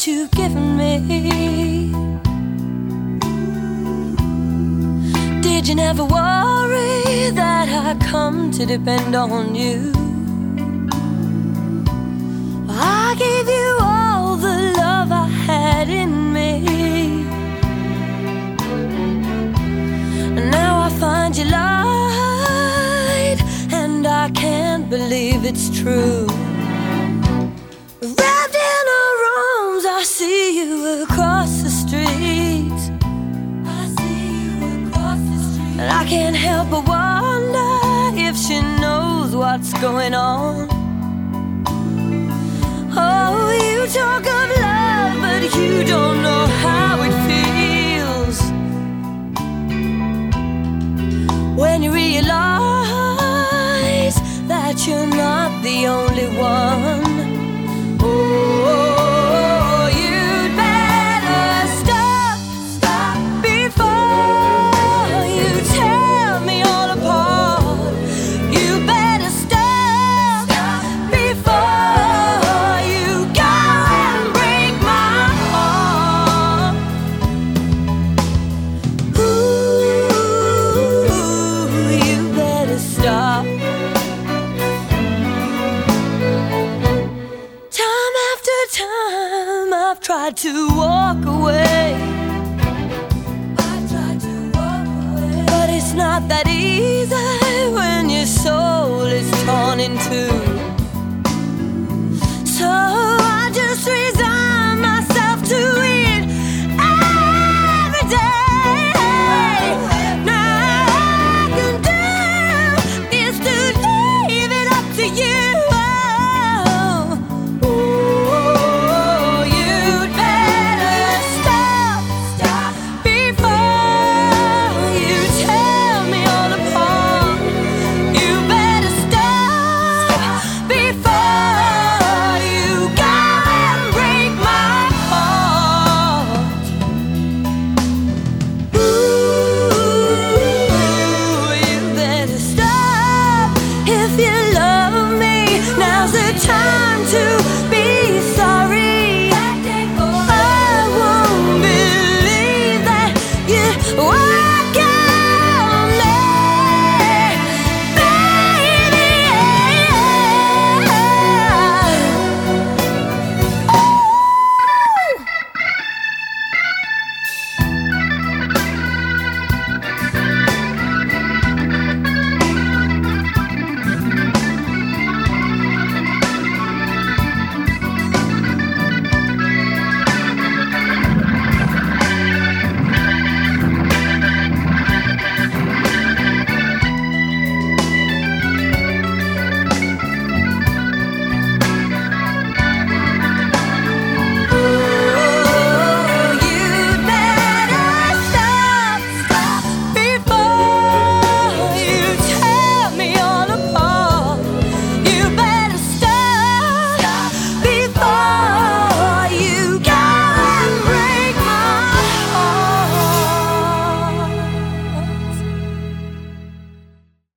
what you've given me. Did you never worry that I'd come to depend on you? I gave you all the love I had in me, and now I find you lied, and I can't believe it's true. Wrapped in her arms, I see you across the street. And I can't help but wonder if she knows what's going on. Oh, you talk of love, but you don't know how it feels when you realize that you're not the only one. Oh, you'd better stop before you tear me all apart. You better stop before you go and break my heart. Ooh, you better stop. Time after time I've tried to walk away, but it's not that easy when your soul is torn in two. So I just resign myself to it every day. Now all I can do is to leave it up to you.